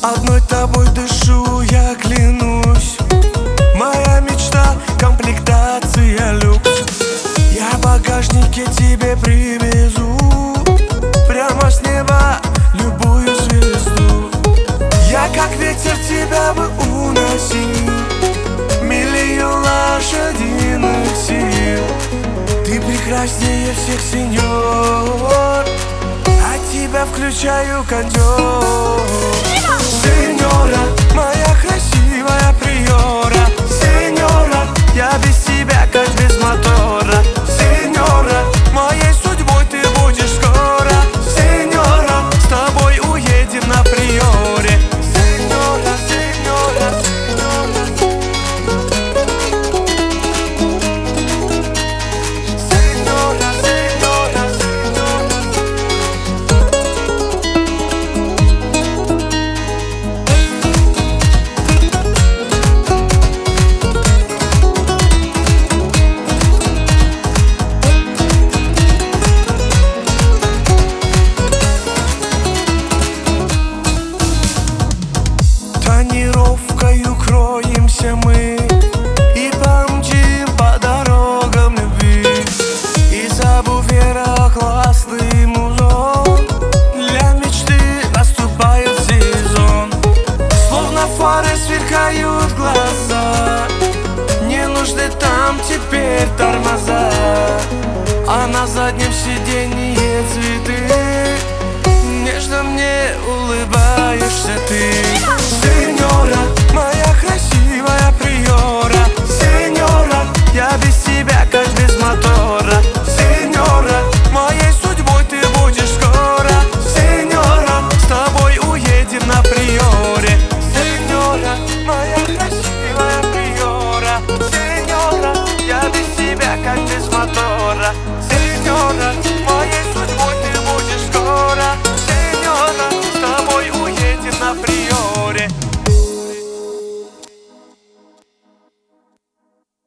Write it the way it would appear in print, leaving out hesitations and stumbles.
Одной тобой дышу, я клянусь. Моя мечта — комплектация люкс. Я в багажнике тебе привезу прямо с неба любую звезду. Я как ветер тебя бы уносил, миллион лошадиных сил. Ты прекраснее всех, сеньор, от тебя включаю кондер. Сеньора, моя красивая приора. Сеньора, я без тебя как без мотора. Сеньора, моей судьбой ты будешь скоро. Сеньора, с тобой уедем на приоре. Сеньора, сеньора, сеньора. Сеньора, сеньора, тонировкою кроемся мы и помчим по дорогам любви. И забыв вера классный музон, для мечты наступает сезон. Словно фары сверкают глаза, не нужны там теперь тормоза. А на заднем сиденье цветы, нежно мне улыбаешься